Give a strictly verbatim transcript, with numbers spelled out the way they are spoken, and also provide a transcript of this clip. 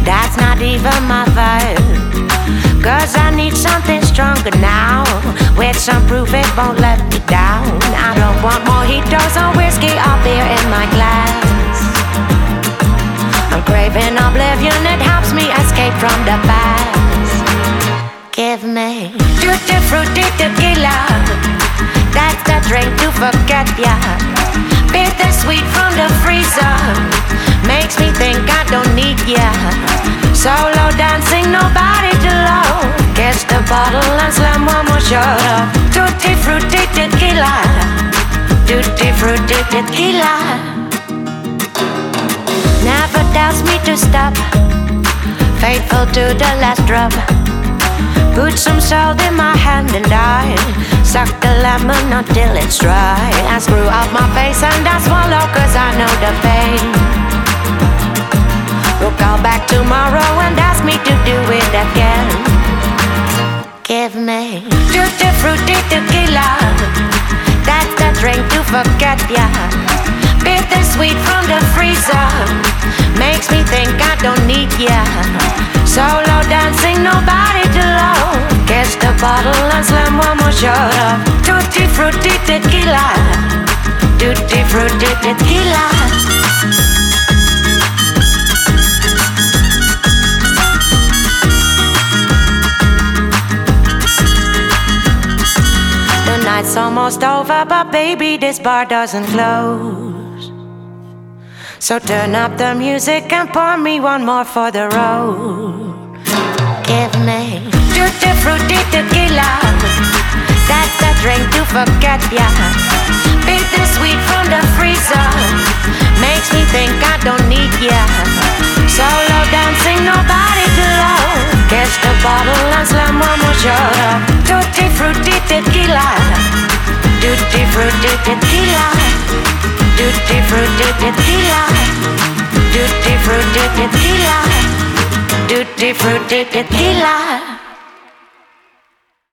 that's not even my vibe. Cause I need something stronger now, with some proof it won't let me down. I don't want mojitos or whiskey or beer in my glass. I'm craving oblivion, it helps me escape from the past. Give me tutti frutti tequila, that's the drink to forget ya. Bittersweet from the freezer, makes me think I don't need ya. Solo dancing, nobody to love. Catch the bottle and slam one more shot of tutti frutti tequila, tutti frutti tequila. Never tells me to stop, faithful to the last drop. Put some salt in my hand and I suck the lemon until it's dry. I screw up my face and I swallow cause I know the pain. We'll call back tomorrow and ask me to do it again. Give me tutti frutti tequila, that's the drink to forget ya. Bittersweet from the freezer, makes me think I don't need ya. Solo dancing, nobody to love. Catch the bottle and slam one more shot of tutti frutti tequila, tutti frutti tequila. The night's almost over, but baby, this bar doesn't close. So turn up the music and pour me one more for the road. Give me tutti frutti tequila, that's the drink to forget ya. Bittersweet from the freezer, makes me think I don't need ya. Solo dancing, nobody to love. Catch the bottle and slam one more shot of tutti frutti tequila, tutti frutti tequila, tutti frutti tequila, tutti frutti tequila, tutti frutti tequila.